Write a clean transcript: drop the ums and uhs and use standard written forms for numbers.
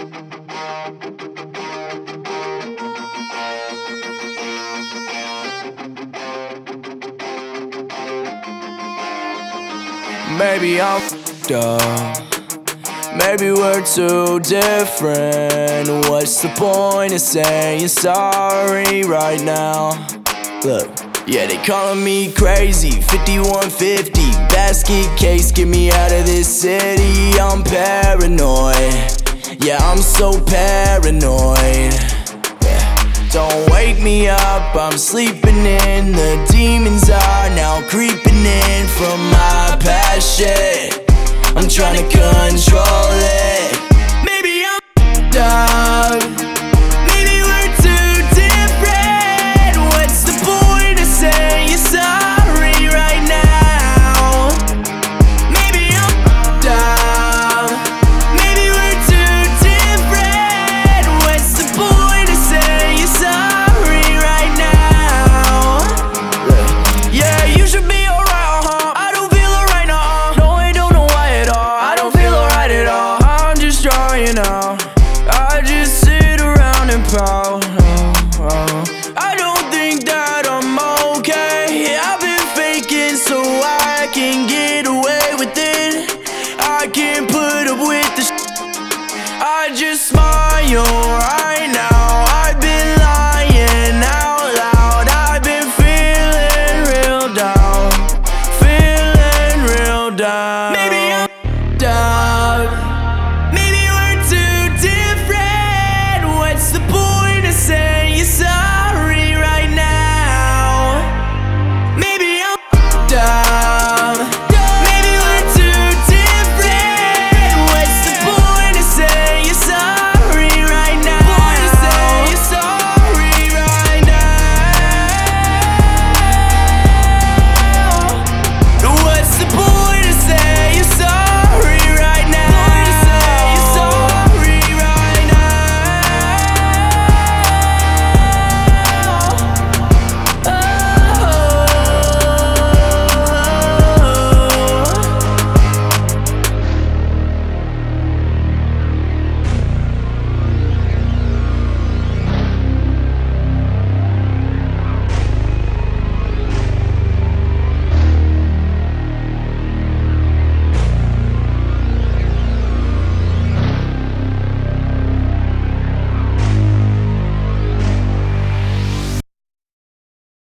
Maybe I'm f***ed up. Maybe we're too different. What's the point of saying sorry right now? Look, yeah, they calling me crazy. 5150, basket case, get me out of this city. I'm paranoid. Yeah, I'm so paranoid. Don't wake me up, I'm sleeping in. The demons are now creeping in from my past shit. I'm trying to control it. Maybe I'm f***ed up. Maybe we're too different. What's the point of saying sorry right now? Maybe I'm f***ed up. Maybe we're too different. What's the point of saying sorry right now? Yeah, you should be alright, I don't feel alright now. No, I don't know why at all. I don't feel alright at all. I'm just trying out. I just sit around and pout. I don't think that I'm okay. I've been faking so I can get away with it. I can't put up with the I just smile.